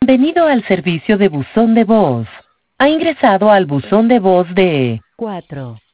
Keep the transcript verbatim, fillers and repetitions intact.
Bienvenido al servicio de buzón de voz. Ha ingresado al buzón de voz de cuatro